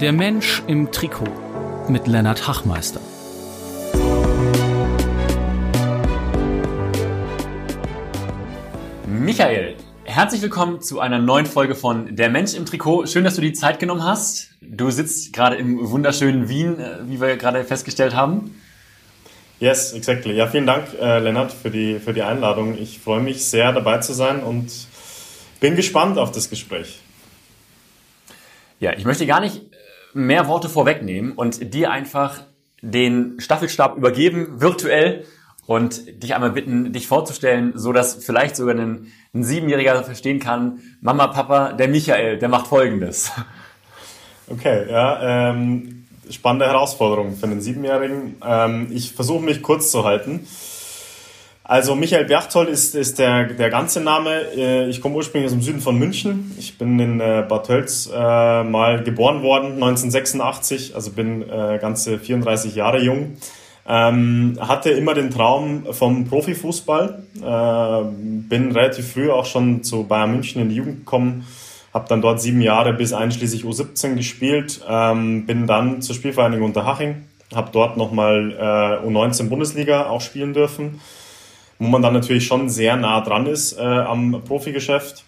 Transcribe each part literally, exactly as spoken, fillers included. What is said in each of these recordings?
Der Mensch im Trikot mit Lennart Hachmeister. Michael, herzlich willkommen zu einer neuen Folge von Der Mensch im Trikot. Schön, dass du die Zeit genommen hast. Du sitzt gerade im wunderschönen Wien, wie wir gerade festgestellt haben. Yes, exactly. Ja, vielen Dank, äh, Lennart, für die, für die Einladung. Ich freue mich sehr, dabei zu sein und bin gespannt auf das Gespräch. Ja, ich möchte gar nicht mehr Worte vorwegnehmen und dir einfach den Staffelstab übergeben, virtuell, und dich einmal bitten, dich vorzustellen, so dass vielleicht sogar ein, ein Siebenjähriger verstehen kann: Mama, Papa, der Michael, der macht Folgendes. Okay, ja, ähm, spannende Herausforderung für einen Siebenjährigen. Ähm, ich versuche mich kurz zu halten. Also Michael Berchtold ist, ist der, der ganze Name. Ich komme ursprünglich aus dem Süden von München. Ich bin in Bad Tölz äh, mal geboren worden, neunzehnhundertsechsundachtzig, also bin äh, ganze vierunddreißig Jahre jung. Ähm, hatte immer den Traum vom Profifußball. Äh, bin relativ früh auch schon zu Bayern München in die Jugend gekommen. Habe dann dort sieben Jahre bis einschließlich U siebzehn gespielt. Ähm, bin dann zur Spielvereinigung Unterhaching. Habe dort nochmal äh, U neunzehn Bundesliga auch spielen dürfen, wo man dann natürlich schon sehr nah dran ist äh, am Profigeschäft.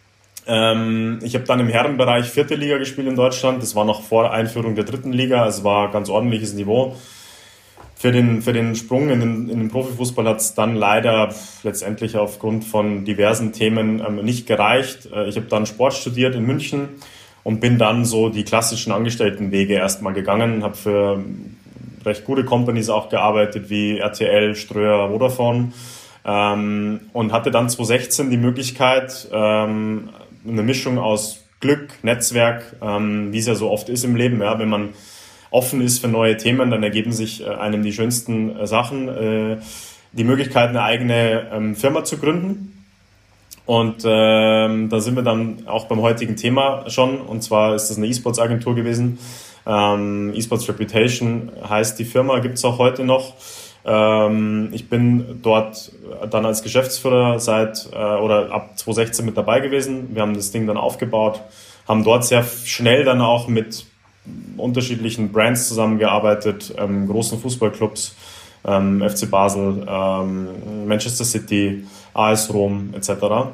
Ähm, ich habe dann im Herrenbereich vierte Liga gespielt in Deutschland. Das war noch vor Einführung der dritten Liga, also war ein ganz ordentliches Niveau. Für den, für den Sprung in den, in den Profifußball hat es dann leider letztendlich aufgrund von diversen Themen ähm, nicht gereicht. Äh, ich habe dann Sport studiert in München und bin dann so die klassischen Angestelltenwege erstmal gegangen, habe für recht gute Companies auch gearbeitet, wie R T L, Ströer, Vodafone, ähm, und hatte dann zweitausendsechzehn die Möglichkeit, ähm, eine Mischung aus Glück, Netzwerk, ähm, wie es ja so oft ist im Leben, ja, wenn man offen ist für neue Themen, dann ergeben sich äh, einem die schönsten äh, Sachen, äh, die Möglichkeit, eine eigene ähm, Firma zu gründen. Und ähm, da sind wir dann auch beim heutigen Thema schon, und zwar ist das eine E-Sports-Agentur gewesen. Ähm, E-Sports Reputation heißt die Firma, gibt es auch heute noch. Ähm, ich bin dort dann als Geschäftsführer seit äh, oder ab zweitausendsechzehn mit dabei gewesen. Wir haben das Ding dann aufgebaut, haben dort sehr schnell dann auch mit unterschiedlichen Brands zusammengearbeitet, ähm, großen Fußballclubs, ähm, F C Basel, ähm, Manchester City, A S Rom et cetera.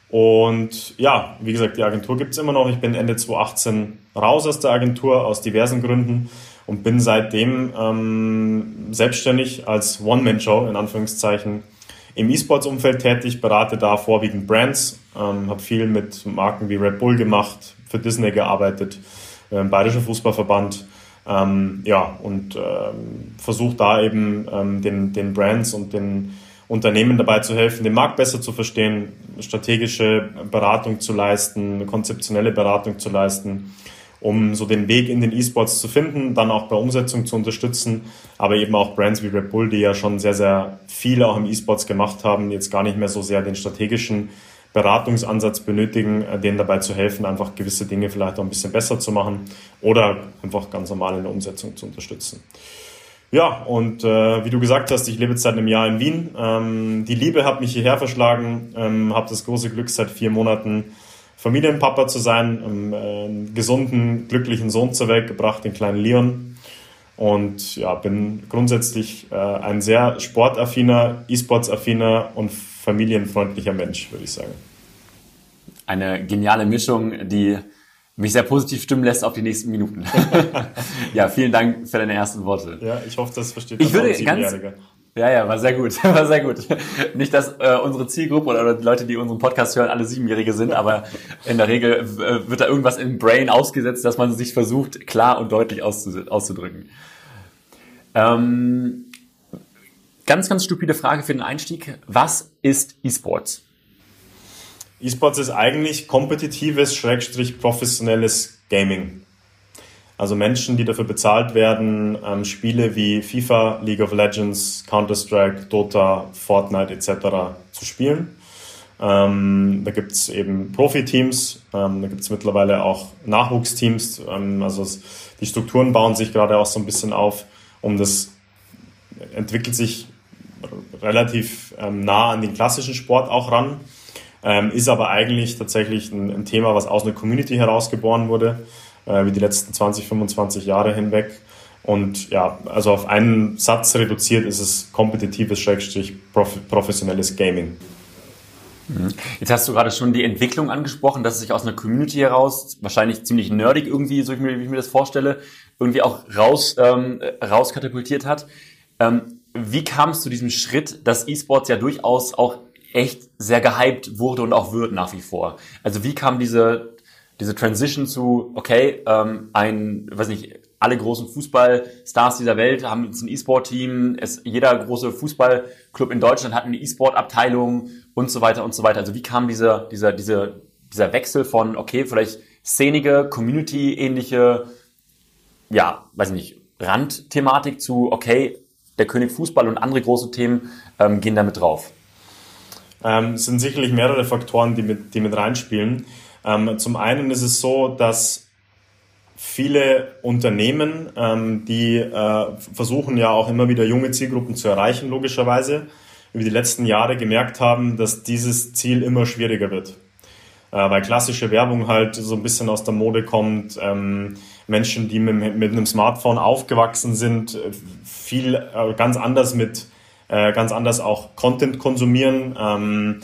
Und ja, wie gesagt, die Agentur gibt's immer noch. Ich bin Ende zweitausendachtzehn raus aus der Agentur, aus diversen Gründen, und bin seitdem ähm, selbstständig als One-Man-Show, in Anführungszeichen, im E-Sports-Umfeld tätig, berate da vorwiegend Brands, ähm, habe viel mit Marken wie Red Bull gemacht, für Disney gearbeitet, äh, Bayerischer Fußballverband, ähm, ja, und ähm, versuche da eben ähm, den, den Brands und den Unternehmen dabei zu helfen, den Markt besser zu verstehen, strategische Beratung zu leisten, konzeptionelle Beratung zu leisten, um so den Weg in den E-Sports zu finden, dann auch bei Umsetzung zu unterstützen, aber eben auch Brands wie Red Bull, die ja schon sehr, sehr viel auch im E-Sports gemacht haben, jetzt gar nicht mehr so sehr den strategischen Beratungsansatz benötigen, denen dabei zu helfen, einfach gewisse Dinge vielleicht auch ein bisschen besser zu machen oder einfach ganz normal in der Umsetzung zu unterstützen. Ja, und äh, wie du gesagt hast, ich lebe jetzt seit einem Jahr in Wien. Ähm, die Liebe hat mich hierher verschlagen, ähm, habe das große Glück, seit vier Monaten Familienpapa zu sein, ähm, äh, einen gesunden, glücklichen Sohn zur Welt gebracht, den kleinen Leon. Und ja, bin grundsätzlich äh, ein sehr sportaffiner, E-Sports-affiner und familienfreundlicher Mensch, würde ich sagen. Eine geniale Mischung, die mich sehr positiv stimmen lässt auf die nächsten Minuten. Ja, vielen Dank für deine ersten Worte. Ja, ich hoffe, das versteht ich würde ganz, Ja, ja, war sehr gut, war sehr gut. Nicht, dass äh, unsere Zielgruppe oder, oder die Leute, die unseren Podcast hören, alle Siebenjährige sind, aber in der Regel äh, wird da irgendwas im Brain ausgesetzt, dass man sich versucht, klar und deutlich auszu- auszudrücken. Ähm, ganz, ganz stupide Frage für den Einstieg. Was ist E-Sports? E-Sports ist eigentlich kompetitives, schrägstrich professionelles Gaming. Also Menschen, die dafür bezahlt werden, ähm, Spiele wie FIFA, League of Legends, Counter-Strike, Dota, Fortnite et cetera zu spielen. Ähm, da gibt es eben Profiteams, ähm, da gibt es mittlerweile auch Nachwuchsteams. Ähm, also es, die Strukturen bauen sich gerade auch so ein bisschen auf, um das entwickelt sich relativ ähm, nah an den klassischen Sport auch ran. Ähm, ist aber eigentlich tatsächlich ein, ein Thema, was aus einer Community herausgeboren wurde. äh, wie die letzten zwanzig, fünfundzwanzig Jahre hinweg. Und ja, also auf einen Satz reduziert ist es kompetitives, schrägstrich professionelles Gaming. Jetzt hast du gerade schon die Entwicklung angesprochen, dass es sich aus einer Community heraus, wahrscheinlich ziemlich nerdig irgendwie, so wie ich mir das vorstelle, irgendwie auch raus, ähm, rauskatapultiert hat. Ähm, wie kam es zu diesem Schritt, dass E-Sports ja durchaus auch echt sehr gehypt wurde und auch wird nach wie vor? Also wie kam diese, diese Transition zu, okay, ähm, ein, weiß nicht, alle großen Fußballstars dieser Welt haben jetzt ein E-Sport-Team, es, jeder große Fußballclub in Deutschland hat eine E-Sport-Abteilung und so weiter und so weiter. Also wie kam dieser, dieser, dieser, dieser Wechsel von, okay, vielleicht szenige, Community-ähnliche, ja, weiß ich nicht, Randthematik zu, okay, der König Fußball und andere große Themen ähm, gehen damit drauf? Ähm, es sind sicherlich mehrere Faktoren, die mit, die mit reinspielen. Ähm, zum einen ist es so, dass viele Unternehmen, ähm, die äh, versuchen ja auch immer wieder junge Zielgruppen zu erreichen, logischerweise, über die letzten Jahre gemerkt haben, dass dieses Ziel immer schwieriger wird. Äh, weil klassische Werbung halt so ein bisschen aus der Mode kommt. Ähm, Menschen, die mit, mit einem Smartphone aufgewachsen sind, viel äh, ganz anders mit, äh, ganz anders auch Content konsumieren. Ähm,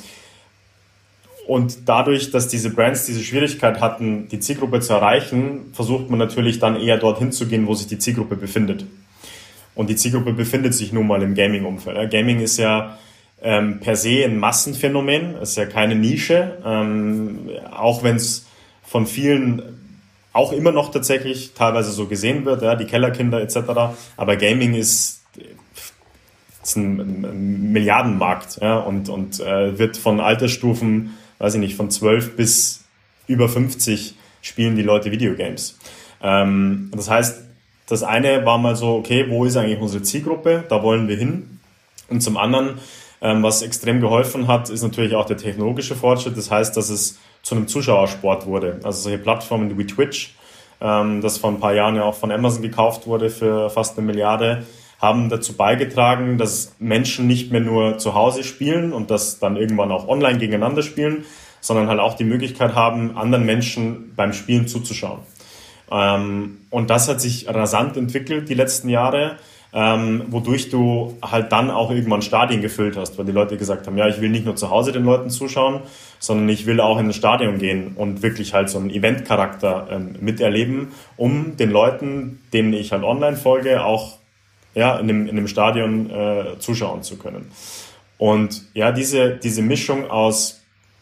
Und dadurch, dass diese Brands diese Schwierigkeit hatten, die Zielgruppe zu erreichen, versucht man natürlich dann eher dorthin zu gehen, wo sich die Zielgruppe befindet. Und die Zielgruppe befindet sich nun mal im Gaming-Umfeld. Gaming ist ja ähm, per se ein Massenphänomen, ist ja keine Nische, ähm, auch wenn es von vielen auch immer noch tatsächlich teilweise so gesehen wird, ja, die Kellerkinder et cetera. Aber Gaming ist, ist ein, ein Milliardenmarkt, ja, und, und äh, wird von Altersstufen, weiß ich nicht, von zwölf bis über fünfzig spielen die Leute Videogames. Ähm, das heißt, das eine war mal so, okay, wo ist eigentlich unsere Zielgruppe? Da wollen wir hin. Und zum anderen, ähm, was extrem geholfen hat, ist natürlich auch der technologische Fortschritt. Das heißt, dass es zu einem Zuschauersport wurde. Also solche Plattformen wie Twitch, ähm, das vor ein paar Jahren ja auch von Amazon gekauft wurde für fast eine Milliarde, haben dazu beigetragen, dass Menschen nicht mehr nur zu Hause spielen und das dann irgendwann auch online gegeneinander spielen, sondern halt auch die Möglichkeit haben, anderen Menschen beim Spielen zuzuschauen. Ähm, und das hat sich rasant entwickelt die letzten Jahre, ähm, wodurch du halt dann auch irgendwann Stadien gefüllt hast, weil die Leute gesagt haben, ja, ich will nicht nur zu Hause den Leuten zuschauen, sondern ich will auch in ein Stadion gehen und wirklich halt so einen Eventcharakter ähm, miterleben, um den Leuten, denen ich halt online folge, auch ja, in dem, in dem Stadion äh, zuschauen zu können. Und ja, diese, diese Mischung aus,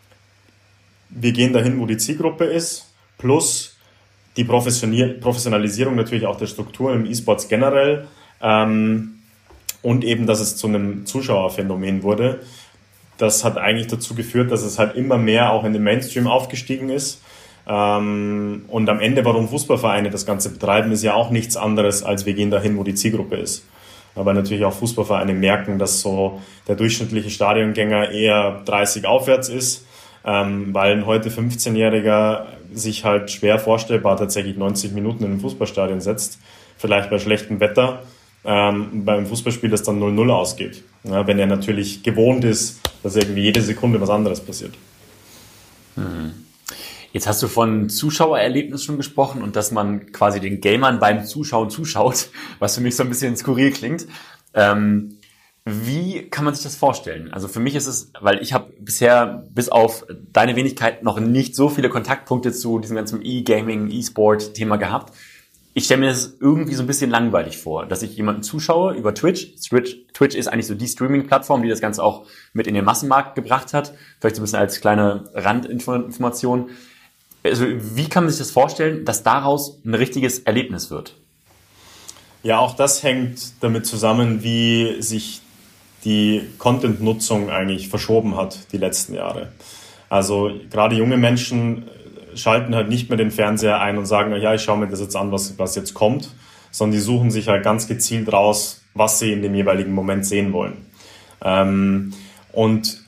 wir gehen dahin, wo die Zielgruppe ist, plus die Professionalisierung natürlich auch der Struktur im E-Sports generell, ähm, und eben, dass es zu einem Zuschauerphänomen wurde, das hat eigentlich dazu geführt, dass es halt immer mehr auch in den Mainstream aufgestiegen ist. Ähm, und am Ende, warum Fußballvereine das Ganze betreiben, ist ja auch nichts anderes, als wir gehen dahin, wo die Zielgruppe ist. Aber natürlich auch Fußballvereine merken, dass so der durchschnittliche Stadiongänger eher dreißig aufwärts ist, ähm, weil ein heute fünfzehnjähriger sich halt schwer vorstellbar tatsächlich neunzig Minuten in ein Fußballstadion setzt, vielleicht bei schlechtem Wetter, ähm, beim Fußballspiel das dann null null ausgeht. Ja, wenn er natürlich gewohnt ist, dass irgendwie jede Sekunde was anderes passiert. Mhm. Jetzt hast du von Zuschauererlebnis schon gesprochen und dass man quasi den Gamern beim Zuschauen zuschaut, was für mich so ein bisschen skurril klingt. Ähm, wie kann man sich das vorstellen? Also für mich ist es, weil ich habe bisher bis auf deine Wenigkeit noch nicht so viele Kontaktpunkte zu diesem ganzen E-Gaming, E-Sport-Thema gehabt. Ich stelle mir das irgendwie so ein bisschen langweilig vor, dass ich jemanden zuschaue über Twitch. Twitch. Twitch ist eigentlich so die Streaming-Plattform, die das Ganze auch mit in den Massenmarkt gebracht hat. Vielleicht so ein bisschen als kleine Randinformation. Also wie kann man sich das vorstellen, dass daraus ein richtiges Erlebnis wird? Ja, auch das hängt damit zusammen, wie sich die Content-Nutzung eigentlich verschoben hat die letzten Jahre. Also gerade junge Menschen schalten halt nicht mehr den Fernseher ein und sagen, ja, ich schaue mir das jetzt an, was, was jetzt kommt, sondern die suchen sich halt ganz gezielt raus, was sie in dem jeweiligen Moment sehen wollen. Ähm, und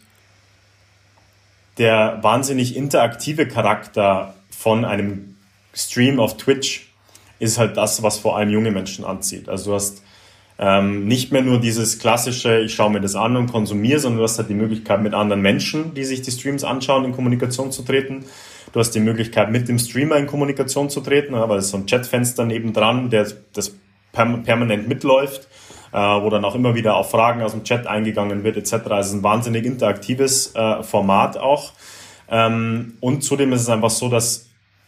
der wahnsinnig interaktive Charakter von einem Stream auf Twitch ist halt das, was vor allem junge Menschen anzieht. Also du hast ähm, nicht mehr nur dieses klassische, ich schaue mir das an und konsumiere, sondern du hast halt die Möglichkeit, mit anderen Menschen, die sich die Streams anschauen, in Kommunikation zu treten. Du hast die Möglichkeit, mit dem Streamer in Kommunikation zu treten, weil es so ein Chatfenster nebendran, der das permanent mitläuft, wo dann auch immer wieder auf Fragen aus dem Chat eingegangen wird et cetera. Also es ist ein wahnsinnig interaktives Format auch. Und zudem ist es einfach so, dass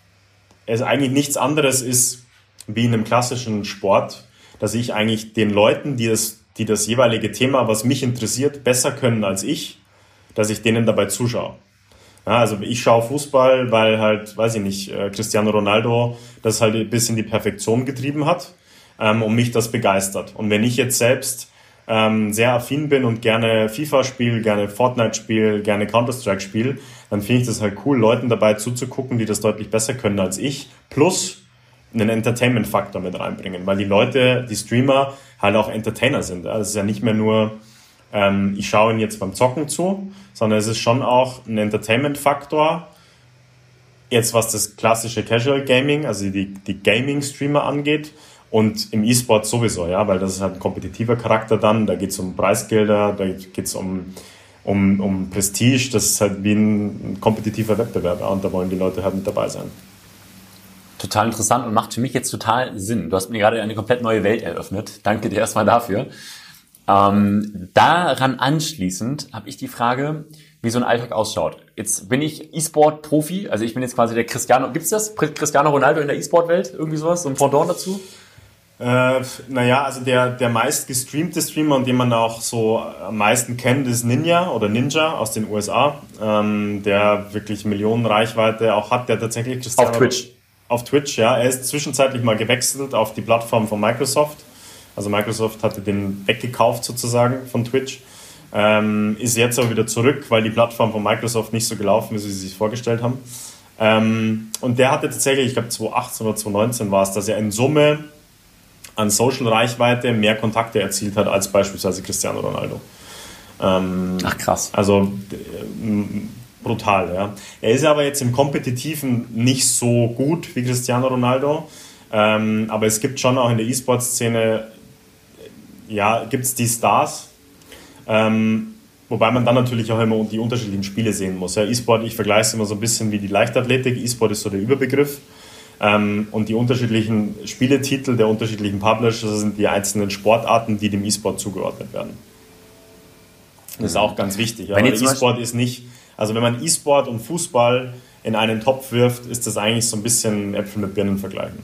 es eigentlich nichts anderes ist wie in einem klassischen Sport, dass ich eigentlich den Leuten, die das, die das jeweilige Thema, was mich interessiert, besser können als ich, dass ich denen dabei zuschaue. Ja, also ich schaue Fußball, weil halt, weiß ich nicht, Cristiano Ronaldo das halt bis in die Perfektion getrieben hat, ähm, und mich das begeistert. Und wenn ich jetzt selbst ähm, sehr affin bin und gerne FIFA spiele, gerne Fortnite spiele, gerne Counter-Strike spiele, dann finde ich das halt cool, Leuten dabei zuzugucken, die das deutlich besser können als ich, plus einen Entertainment-Faktor mit reinbringen, weil die Leute, die Streamer halt auch Entertainer sind. Das ist ja nicht mehr nur, ähm, ich schaue ihnen jetzt beim Zocken zu, sondern es ist schon auch ein Entertainment-Faktor, jetzt was das klassische Casual Gaming, also die, die Gaming-Streamer angeht, und im E-Sport sowieso, ja, weil das ist halt ein kompetitiver Charakter dann, da geht es um Preisgelder, da geht es um, um, um Prestige, das ist halt wie ein, ein kompetitiver Wettbewerb, ja, und da wollen die Leute halt mit dabei sein. Total interessant und macht für mich jetzt total Sinn. Du hast mir gerade eine komplett neue Welt eröffnet. Danke dir erstmal dafür. Ähm, daran anschließend habe ich die Frage, wie so ein Alltag ausschaut. Jetzt bin ich E-Sport-Profi, also ich bin jetzt quasi der Cristiano, gibt's das? Cristiano Ronaldo in der E-Sport-Welt? Irgendwie sowas? So ein Pendant dazu? Äh, naja, also der, der meist gestreamte Streamer und den man auch so am meisten kennt, ist Ninja oder Ninja aus den U S A, ähm, der wirklich Millionen Reichweite auch hat, der tatsächlich Cristiano auf Twitch. Auf Twitch, ja. Er ist zwischenzeitlich mal gewechselt auf die Plattform von Microsoft. Also Microsoft hatte den weggekauft sozusagen von Twitch. Ähm, ist jetzt aber wieder zurück, weil die Plattform von Microsoft nicht so gelaufen ist, wie sie sich vorgestellt haben. Ähm, und der hatte tatsächlich, ich glaube zwanzig achtzehn oder zwanzig neunzehn war es, dass er in Summe an Social-Reichweite mehr Kontakte erzielt hat als beispielsweise Cristiano Ronaldo. Ähm, Ach krass. Also äh, brutal, ja. Er ist aber jetzt im Kompetitiven nicht so gut wie Cristiano Ronaldo, ähm, aber es gibt schon auch in der E-Sport-Szene, ja, gibt es die Stars, ähm, wobei man dann natürlich auch immer die unterschiedlichen Spiele sehen muss. Ja, E-Sport, ich vergleiche es immer so ein bisschen wie die Leichtathletik, E-Sport ist so der Überbegriff, ähm, und die unterschiedlichen Spieletitel der unterschiedlichen Publisher sind die einzelnen Sportarten, die dem E-Sport zugeordnet werden. Das ist auch ganz wichtig, ja, weil E-Sport ist nicht, also wenn man E-Sport und Fußball in einen Topf wirft, ist das eigentlich so ein bisschen Äpfel mit Birnen vergleichen.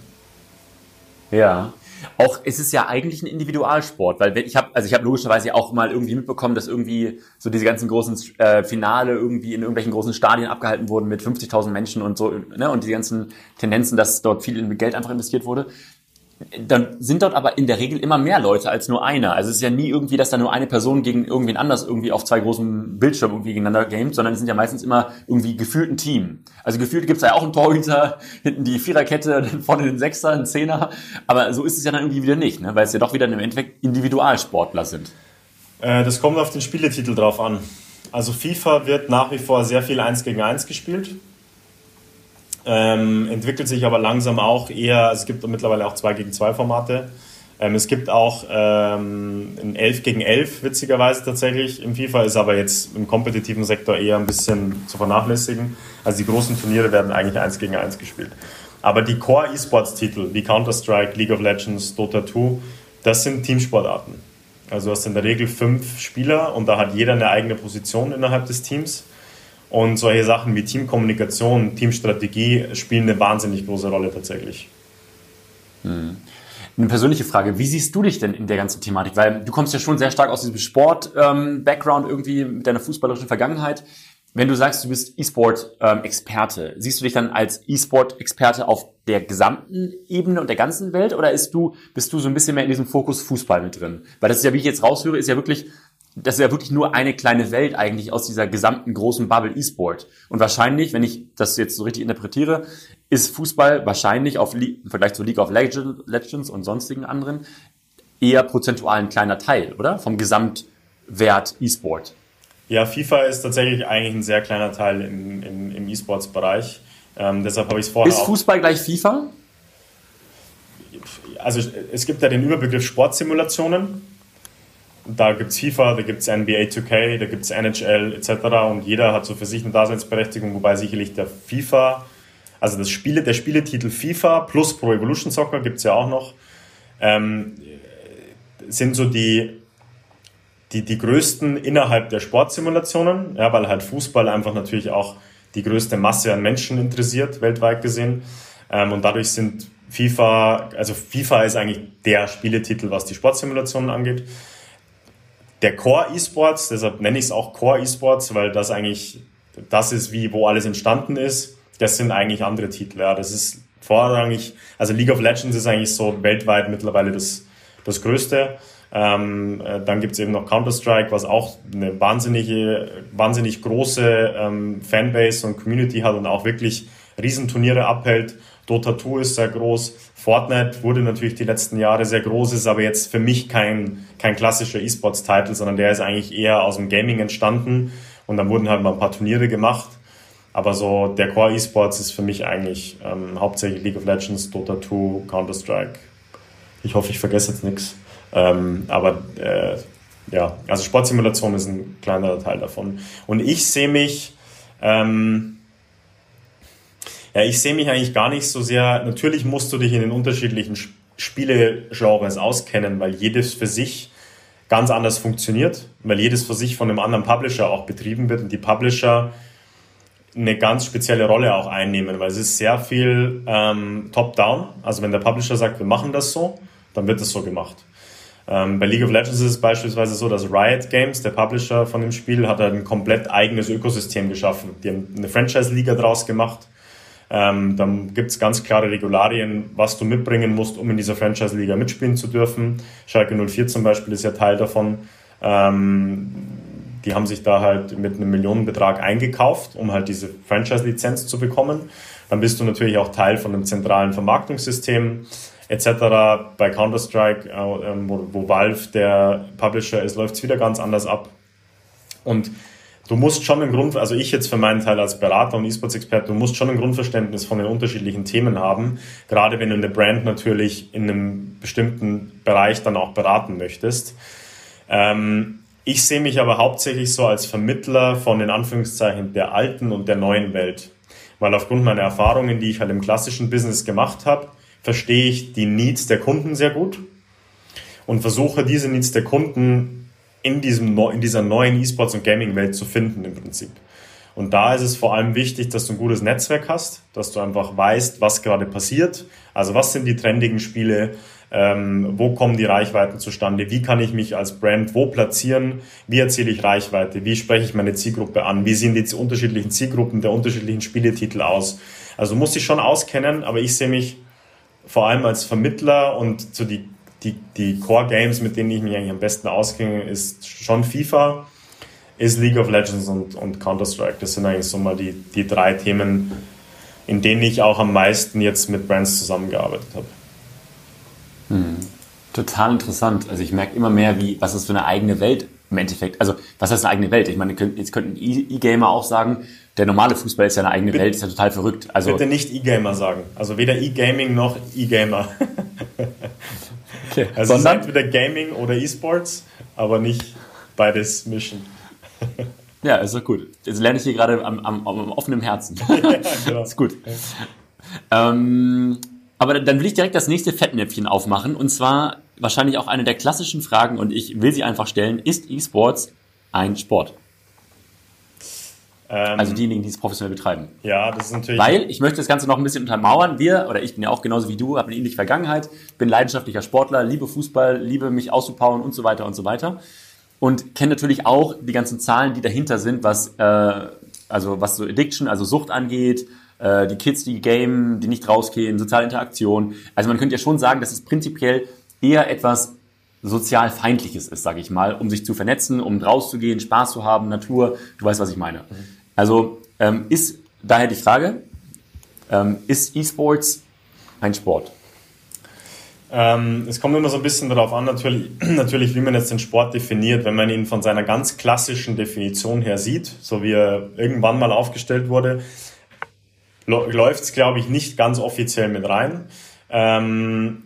Ja, auch es ist ja eigentlich ein Individualsport, weil ich habe, also ich habe logischerweise auch mal irgendwie mitbekommen, dass irgendwie so diese ganzen großen äh, Finale irgendwie in irgendwelchen großen Stadien abgehalten wurden mit fünfzigtausend Menschen und so, ne, und die ganzen Tendenzen, dass dort viel Geld einfach investiert wurde. Dann sind dort aber in der Regel immer mehr Leute als nur einer. Also es ist ja nie irgendwie, dass da nur eine Person gegen irgendwen anders irgendwie auf zwei großen Bildschirmen irgendwie gegeneinander gamet, sondern es sind ja meistens immer irgendwie gefühlt ein Team. Also gefühlt gibt's da ja auch einen Torhüter, hinten die Viererkette, vorne den Sechser, einen Zehner. Aber so ist es ja dann irgendwie wieder nicht, ne? Weil es ja doch wieder im Endeffekt Individualsportler sind. Äh, das kommt auf den Spieletitel drauf an. Also FIFA wird nach wie vor sehr viel eins gegen eins gespielt. Ähm, entwickelt sich aber langsam auch eher, also es gibt mittlerweile auch zwei gegen zwei Formate. Ähm, es gibt auch ähm, ein elf gegen elf, witzigerweise tatsächlich im FIFA, ist aber jetzt im kompetitiven Sektor eher ein bisschen zu vernachlässigen. Also die großen Turniere werden eigentlich eins gegen eins gespielt. Aber die Core-E-Sports-Titel wie Counter-Strike, League of Legends, Dota zwei, das sind Teamsportarten. Also du hast in der Regel fünf Spieler und da hat jeder eine eigene Position innerhalb des Teams. Und solche Sachen wie Teamkommunikation, Teamstrategie spielen eine wahnsinnig große Rolle tatsächlich. Hm. Eine persönliche Frage, wie siehst du dich denn in der ganzen Thematik? Weil du kommst ja schon sehr stark aus diesem Sport-Background ähm, irgendwie mit deiner fußballerischen Vergangenheit. Wenn du sagst, du bist E-Sport-Experte, ähm, siehst du dich dann als E-Sport-Experte auf der gesamten Ebene und der ganzen Welt oder ist du, bist du so ein bisschen mehr in diesem Fokus Fußball mit drin? Weil das ist ja, wie ich jetzt raushöre, ist ja wirklich... Das ist ja wirklich nur eine kleine Welt eigentlich aus dieser gesamten großen Bubble E-Sport. Und wahrscheinlich, wenn ich das jetzt so richtig interpretiere, ist Fußball wahrscheinlich auf Le- im Vergleich zu League of Legends und sonstigen anderen eher prozentual ein kleiner Teil, oder? Vom Gesamtwert E-Sport. Ja, FIFA ist tatsächlich eigentlich ein sehr kleiner Teil im, im, im E-Sports-Bereich. Ähm, deshalb habe ich es vorher Ist Fußball auch gleich FIFA? Also es gibt ja den Überbegriff Sportsimulationen. da gibt's FIFA, da gibt's N B A zwei K, da gibt's N H L et cetera. Und jeder hat so für sich eine Daseinsberechtigung, wobei sicherlich der FIFA, also das Spiele, der Spieletitel FIFA plus Pro Evolution Soccer gibt's ja auch noch, ähm, sind so die, die, die größten innerhalb der Sportsimulationen, ja, weil halt Fußball einfach natürlich auch die größte Masse an Menschen interessiert, weltweit gesehen. Ähm, und dadurch sind FIFA, also FIFA ist eigentlich der Spieletitel, was die Sportsimulationen angeht. Der Core E-Sports, deshalb nenne ich es auch Core E-Sports, weil das eigentlich, das ist wie, wo alles entstanden ist. Das sind eigentlich andere Titel, ja. Das ist vorrangig, also League of Legends ist eigentlich so weltweit mittlerweile das, das Größte. Ähm, dann gibt's eben noch Counter-Strike, was auch eine wahnsinnige, wahnsinnig große ähm, Fanbase und Community hat und auch wirklich Riesenturniere abhält. Dota zwei ist sehr groß. Fortnite wurde natürlich die letzten Jahre sehr groß, ist aber jetzt für mich kein, kein klassischer E-Sports-Titel, sondern der ist eigentlich eher aus dem Gaming entstanden und dann wurden halt mal ein paar Turniere gemacht. Aber so der Core E-Sports ist für mich eigentlich ähm, hauptsächlich League of Legends, Dota zwei, Counter-Strike. Ich hoffe, ich vergesse jetzt nichts. Ähm, aber äh, ja, also Sportsimulation ist ein kleinerer Teil davon. Und ich sehe mich, ähm, ja, ich sehe mich eigentlich gar nicht so sehr, natürlich musst du dich in den unterschiedlichen Spielegenres auskennen, weil jedes für sich ganz anders funktioniert, weil jedes für sich von einem anderen Publisher auch betrieben wird und die Publisher eine ganz spezielle Rolle auch einnehmen, weil es ist sehr viel ähm, top-down, also wenn der Publisher sagt, wir machen das so, dann wird das so gemacht. Ähm, bei League of Legends ist es beispielsweise so, dass Riot Games, der Publisher von dem Spiel, hat ein komplett eigenes Ökosystem geschaffen. Die haben eine Franchise-Liga draus gemacht. Ähm, dann gibt es ganz klare Regularien, was du mitbringen musst, um in dieser Franchise-Liga mitspielen zu dürfen. Schalke null vier zum Beispiel ist ja Teil davon. Ähm, die haben sich da halt mit einem Millionenbetrag eingekauft, um halt diese Franchise-Lizenz zu bekommen. Dann bist du natürlich auch Teil von einem zentralen Vermarktungssystem et cetera. Bei Counter-Strike, äh, wo, wo Valve der Publisher ist, läuft es wieder ganz anders ab. Und du musst schon ein Grund, also ich jetzt für meinen Teil als Berater und E-Sports-Experte, du musst schon ein Grundverständnis von den unterschiedlichen Themen haben, gerade wenn du eine Brand natürlich in einem bestimmten Bereich dann auch beraten möchtest. Ähm, ich sehe mich aber hauptsächlich so als Vermittler von, in Anführungszeichen, der alten und der neuen Welt. Weil aufgrund meiner Erfahrungen, die ich halt im klassischen Business gemacht habe, verstehe ich die Needs der Kunden sehr gut und versuche diese Needs der Kunden in diesem, in dieser neuen E-Sports- und Gaming-Welt zu finden im Prinzip. Und da ist es vor allem wichtig, dass du ein gutes Netzwerk hast, dass du einfach weißt, was gerade passiert. Also was sind die trendigen Spiele, ähm, wo kommen die Reichweiten zustande, wie kann ich mich als Brand wo platzieren, wie erziele ich Reichweite, wie spreche ich meine Zielgruppe an, wie sehen die unterschiedlichen Zielgruppen der unterschiedlichen Spieletitel aus. Also du musst dich schon auskennen, aber ich sehe mich vor allem als Vermittler und so die Die, die Core-Games, mit denen ich mich eigentlich am besten auskenne, ist schon FIFA, ist League of Legends und, und Counter-Strike. Das sind eigentlich so mal die, die drei Themen, in denen ich auch am meisten jetzt mit Brands zusammengearbeitet habe. Hm. Total interessant. Also ich merke immer mehr, wie, was ist für eine eigene Welt im Endeffekt. Also was heißt eine eigene Welt? Ich meine, jetzt könnten E-Gamer auch sagen, der normale Fußball ist ja eine eigene bitte, Welt, ist ja total verrückt. Also bitte nicht E-Gamer sagen. Also weder E-Gaming noch E-Gamer. Okay. Also es ist entweder Gaming oder E-Sports, aber nicht beides mischen. Ja, ist doch gut. Jetzt lerne ich hier gerade am, am, am offenen Herzen. Ja, genau. Ist gut. Ja. Ähm, aber dann will ich direkt das nächste Fettnäpfchen aufmachen und zwar wahrscheinlich auch eine der klassischen Fragen und ich will sie einfach stellen. Ist E-Sports ein Sport? Ähm, also diejenigen, die es professionell betreiben. Ja, das ist natürlich... Weil, ich möchte das Ganze noch ein bisschen untermauern. Wir, oder ich bin ja auch genauso wie du, habe eine ähnliche Vergangenheit, bin leidenschaftlicher Sportler, liebe Fußball, liebe mich auszupowern und so weiter und so weiter. Und kenne natürlich auch die ganzen Zahlen, die dahinter sind, was, äh, also was so Addiction, also Sucht angeht, äh, die Kids, die gamen, die nicht rausgehen, soziale Interaktion. Also man könnte ja schon sagen, dass es prinzipiell eher etwas sozial Feindliches ist, sage ich mal, um sich zu vernetzen, um rauszugehen, Spaß zu haben, Natur, du weißt, was ich meine. Mhm. Also ähm, ist daher die Frage, ähm, ist E-Sports ein Sport? Ähm, es kommt immer so ein bisschen darauf an, natürlich, natürlich, wie man jetzt den Sport definiert. Wenn man ihn von seiner ganz klassischen Definition her sieht, so wie er irgendwann mal aufgestellt wurde, läuft es, glaube ich, nicht ganz offiziell mit rein. Ähm,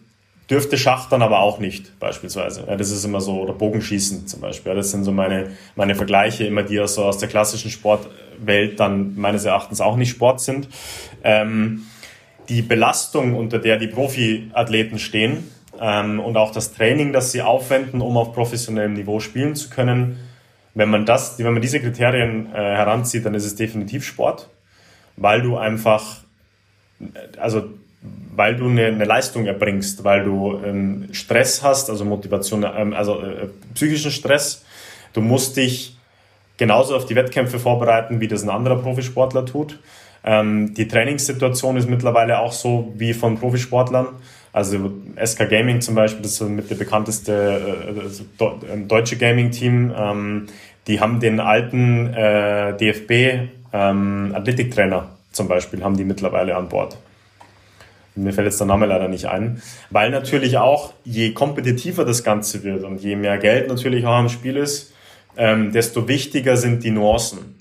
dürfte Schach dann aber auch nicht, beispielsweise. Ja, das ist immer so, oder Bogenschießen zum Beispiel. Ja, das sind so meine, meine Vergleiche, immer die so aus der klassischen Sportwelt dann meines Erachtens auch nicht Sport sind. Ähm, die Belastung, unter der die Profiathleten stehen, ähm, und auch das Training, das sie aufwenden, um auf professionellem Niveau spielen zu können, wenn man das, wenn man diese Kriterien äh, heranzieht, dann ist es definitiv Sport, weil du einfach, also weil du eine, eine Leistung erbringst, weil du ähm, Stress hast, also Motivation, ähm, also äh, psychischen Stress. Du musst dich genauso auf die Wettkämpfe vorbereiten, wie das ein anderer Profisportler tut. Ähm, die Trainingssituation ist mittlerweile auch so wie von Profisportlern. Also S K Gaming zum Beispiel, das ist mit der bekannteste äh, deutsche Gaming-Team. Ähm, die haben den alten äh, D F B ähm, Athletiktrainer zum Beispiel, haben die mittlerweile an Bord. Mir fällt jetzt der Name leider nicht ein, weil natürlich auch, je kompetitiver das Ganze wird und je mehr Geld natürlich auch im Spiel ist, ähm, desto wichtiger sind die Nuancen.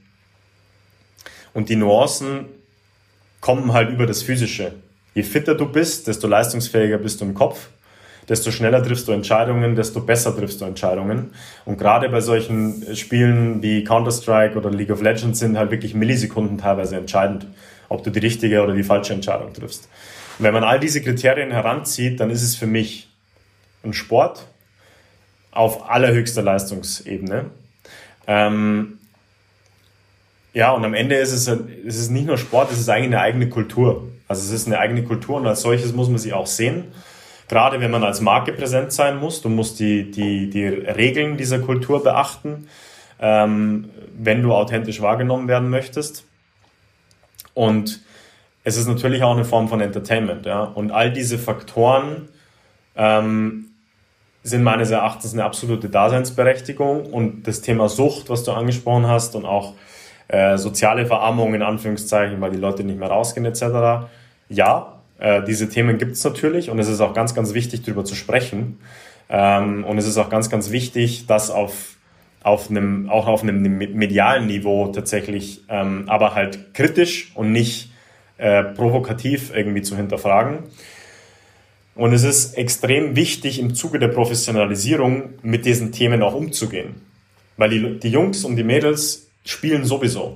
Und die Nuancen kommen halt über das Physische. Je fitter du bist, desto leistungsfähiger bist du im Kopf, desto schneller triffst du Entscheidungen, desto besser triffst du Entscheidungen. Und gerade bei solchen Spielen wie Counter-Strike oder League of Legends sind halt wirklich Millisekunden teilweise entscheidend, ob du die richtige oder die falsche Entscheidung triffst. Und wenn man all diese Kriterien heranzieht, dann ist es für mich ein Sport auf allerhöchster Leistungsebene. Ähm, ja, und am Ende ist es, es ist nicht nur Sport, es ist eigentlich eine eigene Kultur. Also es ist eine eigene Kultur und als solches muss man sie auch sehen. Gerade wenn man als Marke präsent sein muss, du musst die, die, die Regeln dieser Kultur beachten, ähm, wenn du authentisch wahrgenommen werden möchtest. Und es ist natürlich auch eine Form von Entertainment, ja. Und all diese Faktoren ähm, sind meines Erachtens eine absolute Daseinsberechtigung. Und das Thema Sucht, was du angesprochen hast, und auch äh, soziale Verarmung in Anführungszeichen, weil die Leute nicht mehr rausgehen et cetera. Ja, äh, diese Themen gibt es natürlich und es ist auch ganz, ganz wichtig, darüber zu sprechen. Ähm, und es ist auch ganz, ganz wichtig, das auf auf einem auch auf einem medialen Niveau tatsächlich, ähm, aber halt kritisch und nicht Äh, provokativ irgendwie zu hinterfragen. Und es ist extrem wichtig, im Zuge der Professionalisierung mit diesen Themen auch umzugehen. Weil die, die Jungs und die Mädels spielen sowieso.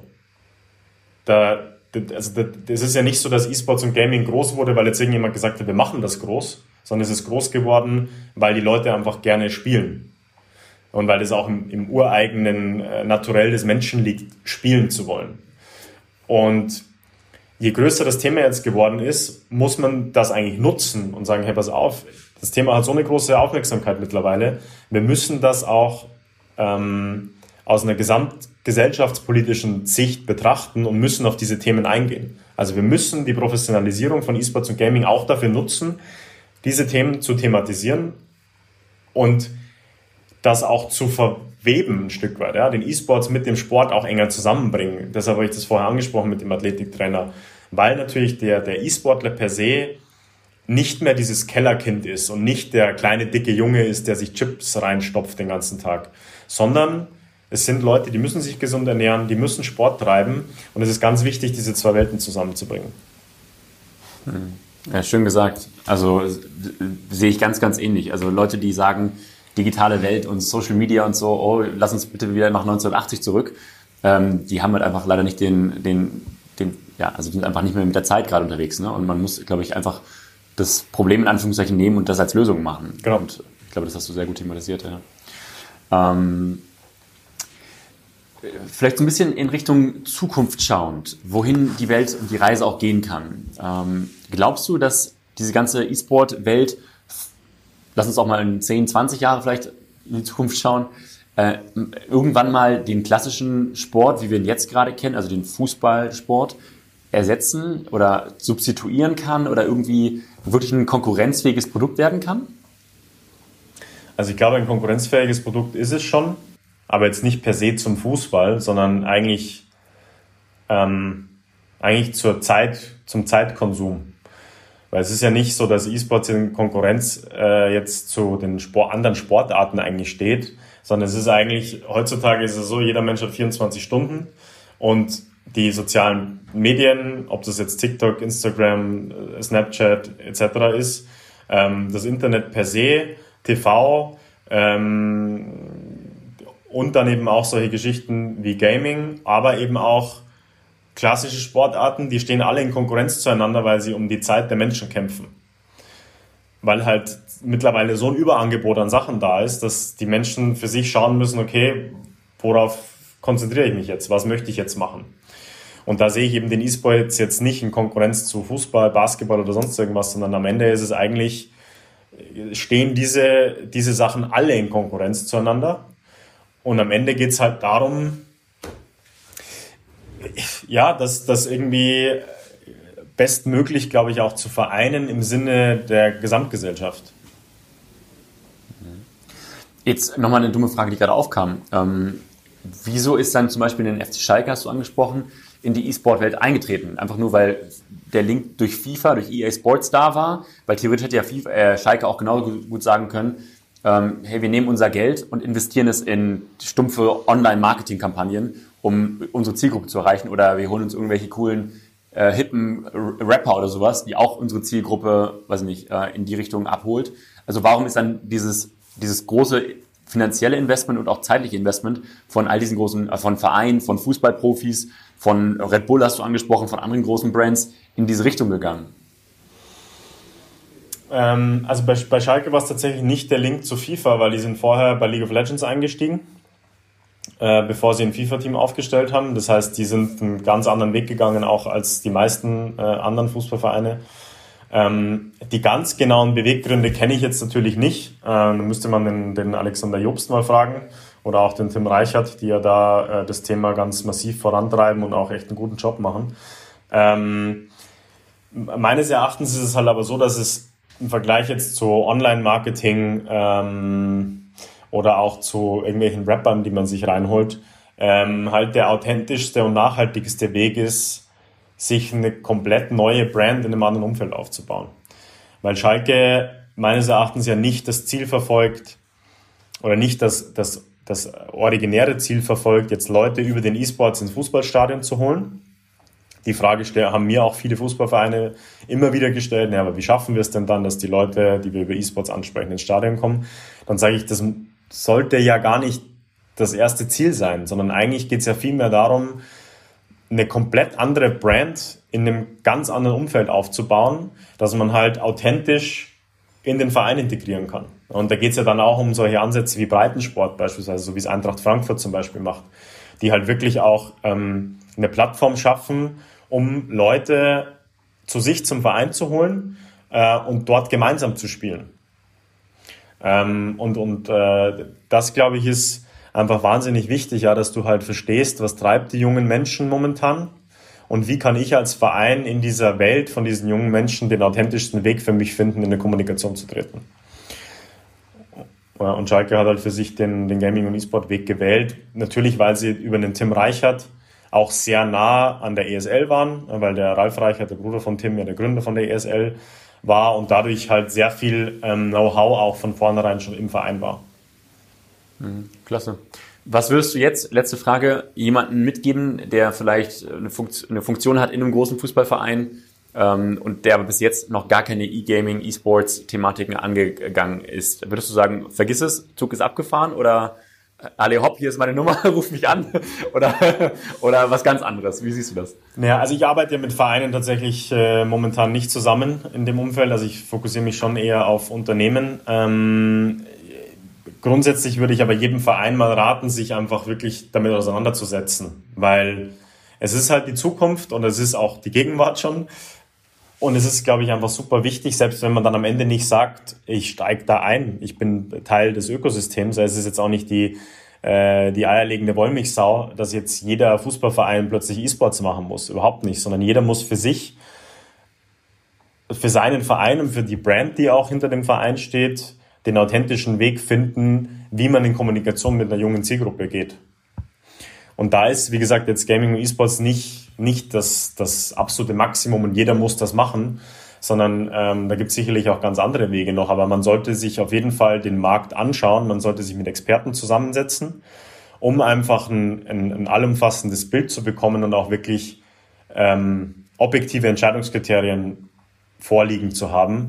Da, also das ist ja nicht so, dass E-Sports und Gaming groß wurde, weil jetzt irgendjemand gesagt hat, wir machen das groß, sondern es ist groß geworden, weil die Leute einfach gerne spielen. Und weil es auch im, im ureigenen äh, Naturell des Menschen liegt, spielen zu wollen. Und je größer das Thema jetzt geworden ist, muss man das eigentlich nutzen und sagen, hey, pass auf, das Thema hat so eine große Aufmerksamkeit mittlerweile. Wir müssen das auch ähm, aus einer gesamtgesellschaftspolitischen Sicht betrachten und müssen auf diese Themen eingehen. Also wir müssen die Professionalisierung von E-Sports und Gaming auch dafür nutzen, diese Themen zu thematisieren und das auch zu verweben ein Stück weit, ja, den E-Sports mit dem Sport auch enger zusammenbringen. Deshalb habe ich das vorher angesprochen mit dem Athletiktrainer, weil natürlich der, der E-Sportler per se nicht mehr dieses Kellerkind ist und nicht der kleine, dicke Junge ist, der sich Chips reinstopft den ganzen Tag, sondern es sind Leute, die müssen sich gesund ernähren, die müssen Sport treiben und es ist ganz wichtig, diese zwei Welten zusammenzubringen. Ja, schön gesagt. Also sehe ich ganz, ganz ähnlich. Also Leute, die sagen, digitale Welt und Social Media und so, oh, lass uns bitte wieder nach neunzehnhundertachtzig zurück. Ähm, die haben halt einfach leider nicht den, den, den, ja, also sind einfach nicht mehr mit der Zeit gerade unterwegs, ne? Und man muss, glaube ich, einfach das Problem in Anführungszeichen nehmen und das als Lösung machen. Genau. Und ich glaube, das hast du sehr gut thematisiert, ja. Ähm, vielleicht so ein bisschen in Richtung Zukunft schauend, wohin die Welt und die Reise auch gehen kann. Ähm, glaubst du, dass diese ganze E-Sport-Welt, lass uns auch mal in zehn, zwanzig Jahre vielleicht in die Zukunft schauen, äh, irgendwann mal den klassischen Sport, wie wir ihn jetzt gerade kennen, also den Fußballsport, ersetzen oder substituieren kann oder irgendwie wirklich ein konkurrenzfähiges Produkt werden kann? Also ich glaube, ein konkurrenzfähiges Produkt ist es schon, aber jetzt nicht per se zum Fußball, sondern eigentlich, ähm, eigentlich zur Zeit, zum Zeitkonsum. Weil es ist ja nicht so, dass E-Sports in Konkurrenz äh, jetzt zu den Sport, anderen Sportarten eigentlich steht, sondern es ist eigentlich, heutzutage ist es so, jeder Mensch hat vierundzwanzig Stunden und die sozialen Medien, ob das jetzt TikTok, Instagram, Snapchat et cetera ist, Ähm, das Internet per se, T V ähm, und dann eben auch solche Geschichten wie Gaming, aber eben auch klassische Sportarten, die stehen alle in Konkurrenz zueinander, weil sie um die Zeit der Menschen kämpfen. Weil halt mittlerweile so ein Überangebot an Sachen da ist, dass die Menschen für sich schauen müssen, okay, worauf konzentriere ich mich jetzt, was möchte ich jetzt machen? Und da sehe ich eben den E-Sport jetzt nicht in Konkurrenz zu Fußball, Basketball oder sonst irgendwas, sondern am Ende ist es eigentlich, stehen diese, diese Sachen alle in Konkurrenz zueinander. Und am Ende geht es halt darum, ja, dass das irgendwie bestmöglich, glaube ich, auch zu vereinen im Sinne der Gesamtgesellschaft. Jetzt nochmal eine dumme Frage, die gerade aufkam. Ähm, wieso ist dann zum Beispiel den F C Schalke, hast du angesprochen, in die E-Sport-Welt eingetreten? Einfach nur, weil der Link durch FIFA, durch E A Sports da war? Weil theoretisch hätte ja FIFA, äh, Schalke auch genauso gut sagen können, ähm, hey, wir nehmen unser Geld und investieren es in stumpfe Online-Marketing-Kampagnen, um unsere Zielgruppe zu erreichen. Oder wir holen uns irgendwelche coolen, äh, hippen Rapper oder sowas, die auch unsere Zielgruppe, weiß nicht, äh, in die Richtung abholt. Also warum ist dann dieses dieses große finanzielle Investment und auch zeitliche Investment von all diesen großen, äh, von Vereinen, von Fußballprofis, von Red Bull hast du angesprochen, von anderen großen Brands in diese Richtung gegangen? Ähm, also bei, bei Schalke war es tatsächlich nicht der Link zu FIFA, weil die sind vorher bei League of Legends eingestiegen, äh, bevor sie ein FIFA-Team aufgestellt haben. Das heißt, die sind einen ganz anderen Weg gegangen, auch als die meisten äh, anderen Fußballvereine. Ähm, die ganz genauen Beweggründe kenne ich jetzt natürlich nicht. Ähm, da müsste man den, den Alexander Jobst mal fragen oder auch den Tim Reichert, die ja da äh, das Thema ganz massiv vorantreiben und auch echt einen guten Job machen. Ähm, meines Erachtens ist es halt aber so, dass es im Vergleich jetzt zu Online-Marketing ähm, oder auch zu irgendwelchen Rappern, die man sich reinholt, ähm, halt der authentischste und nachhaltigste Weg ist, sich eine komplett neue Brand in einem anderen Umfeld aufzubauen. Weil Schalke meines Erachtens ja nicht das Ziel verfolgt oder nicht das, das, das originäre Ziel verfolgt, jetzt Leute über den E-Sports ins Fußballstadion zu holen. Die Frage haben mir auch viele Fußballvereine immer wieder gestellt, ja, aber wie schaffen wir es denn dann, dass die Leute, die wir über E-Sports ansprechen, ins Stadion kommen? Dann sage ich, das sollte ja gar nicht das erste Ziel sein, sondern eigentlich geht es ja vielmehr darum, eine komplett andere Brand in einem ganz anderen Umfeld aufzubauen, dass man halt authentisch in den Verein integrieren kann. Und da geht es ja dann auch um solche Ansätze wie Breitensport beispielsweise, so wie es Eintracht Frankfurt zum Beispiel macht, die halt wirklich auch ähm, eine Plattform schaffen, um Leute zu sich zum Verein zu holen äh, und dort gemeinsam zu spielen. Ähm, und und äh, das, glaube ich, ist einfach wahnsinnig wichtig, ja, dass du halt verstehst, was treibt die jungen Menschen momentan und wie kann ich als Verein in dieser Welt von diesen jungen Menschen den authentischsten Weg für mich finden, in eine Kommunikation zu treten. Und Schalke hat halt für sich den, den Gaming- und E-Sport-Weg gewählt. Natürlich, weil sie über den Tim Reichert auch sehr nah an der E S L waren, weil der Ralf Reichert, der Bruder von Tim, ja der Gründer von der E S L war und dadurch halt sehr viel ähm, Know-how auch von vornherein schon im Verein war. Klasse. Was würdest du jetzt, letzte Frage, jemanden mitgeben, der vielleicht eine Funktion, eine Funktion hat in einem großen Fußballverein ähm, und der aber bis jetzt noch gar keine E-Gaming, E-Sports-Thematiken angegangen ist? Würdest du sagen, vergiss es, Zug ist abgefahren oder alle hopp, hier ist meine Nummer, ruf mich an oder, oder was ganz anderes? Wie siehst du das? Naja, also ich arbeite ja mit Vereinen tatsächlich äh, momentan nicht zusammen in dem Umfeld, also ich fokussiere mich schon eher auf Unternehmen. Ähm, Grundsätzlich würde ich aber jedem Verein mal raten, sich einfach wirklich damit auseinanderzusetzen, weil es ist halt die Zukunft und es ist auch die Gegenwart schon und es ist, glaube ich, einfach super wichtig, selbst wenn man dann am Ende nicht sagt, ich steige da ein, ich bin Teil des Ökosystems, also es ist jetzt auch nicht die, äh, die eierlegende Wollmilchsau, dass jetzt jeder Fußballverein plötzlich E-Sports machen muss, überhaupt nicht, sondern jeder muss für sich, für seinen Verein und für die Brand, die auch hinter dem Verein steht, den authentischen Weg finden, wie man in Kommunikation mit einer jungen Zielgruppe geht. Und da ist, wie gesagt, jetzt Gaming und E-Sports nicht, nicht das, das absolute Maximum und jeder muss das machen, sondern ähm, da gibt es sicherlich auch ganz andere Wege noch. Aber man sollte sich auf jeden Fall den Markt anschauen, man sollte sich mit Experten zusammensetzen, um einfach ein, ein, ein allumfassendes Bild zu bekommen und auch wirklich ähm, objektive Entscheidungskriterien vorliegen zu haben,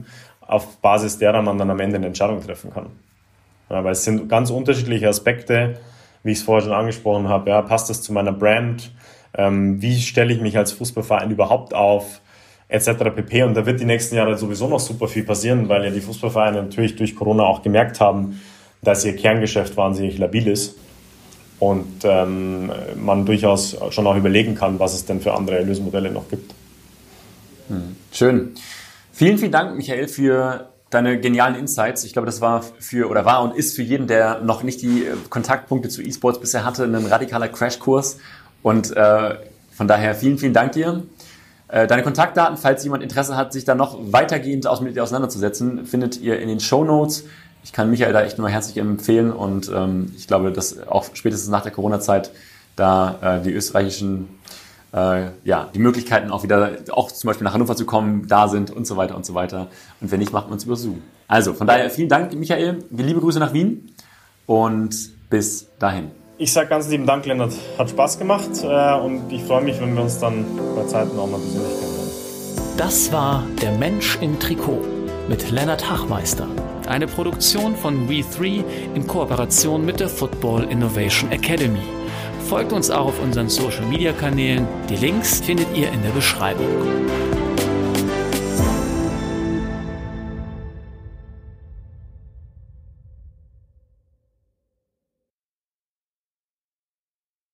auf Basis derer man dann am Ende eine Entscheidung treffen kann. Ja, weil es sind ganz unterschiedliche Aspekte, wie ich es vorher schon angesprochen habe. Ja, passt das zu meiner Brand? Ähm, wie stelle ich mich als Fußballverein überhaupt auf? Etc. pp. Und da wird die nächsten Jahre sowieso noch super viel passieren, weil ja die Fußballvereine natürlich durch Corona auch gemerkt haben, dass ihr Kerngeschäft wahnsinnig labil ist und ähm, man durchaus schon auch überlegen kann, was es denn für andere Erlösmodelle noch gibt. Hm. Schön. Vielen, vielen Dank, Michael, für deine genialen Insights. Ich glaube, das war für oder war und ist für jeden, der noch nicht die Kontaktpunkte zu E-Sports bisher hatte, ein radikaler Crashkurs. Und äh, von daher vielen, vielen Dank dir. Deine Kontaktdaten, falls jemand Interesse hat, sich da noch weitergehend mit dir auseinanderzusetzen, findet ihr in den Shownotes. Ich kann Michael da echt nur herzlich empfehlen und ähm, ich glaube, dass auch spätestens nach der Corona-Zeit da äh, die österreichischen, äh, ja, die Möglichkeiten auch wieder, auch zum Beispiel nach Hannover zu kommen, da sind und so weiter und so weiter. Und wenn nicht, macht man es über Zoom. Also, von daher vielen Dank, Michael. Liebe Grüße nach Wien und bis dahin. Ich sage ganz lieben Dank, Lennart. Hat Spaß gemacht äh, und ich freue mich, wenn wir uns dann bei Zeiten auch mal persönlich kennenlernen. Das war Der Mensch im Trikot mit Lennart Hachmeister. Eine Produktion von We drei in Kooperation mit der Football Innovation Academy. Folgt uns auch auf unseren Social Media Kanälen. Die Links findet ihr in der Beschreibung.